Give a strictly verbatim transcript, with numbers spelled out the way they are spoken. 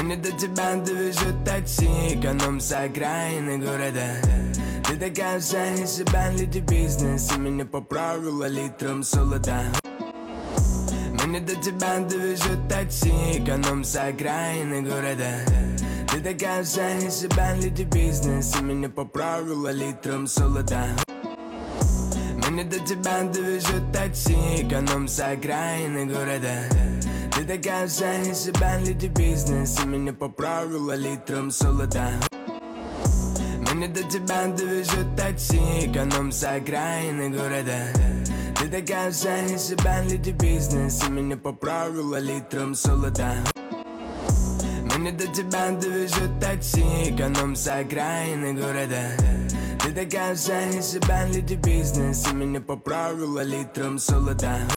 Меня до тебя довезет такси, эконом с окраины города. Ты такая вся из себя, леди бизнес, и меня поправила литром солода. Меня до тебя довезет такси, эконом с окраины города. Ты такая вся из себя, леди бизнес, и меня поправила литром солода. Меня до тебя довезет такси, эконом с окраины города. Ты такая вся из себя, леди бизнес, и меня поправила литром солода. Меня до тебя довезет такси, эконом с окраины города. Ты такая вся из себя, леди бизнес, и меня поправила литром солода. Меня до тебя довезет такси, эконом с окраины города. Ты такая вся из себя, леди бизнес, и меня поправила литром солода.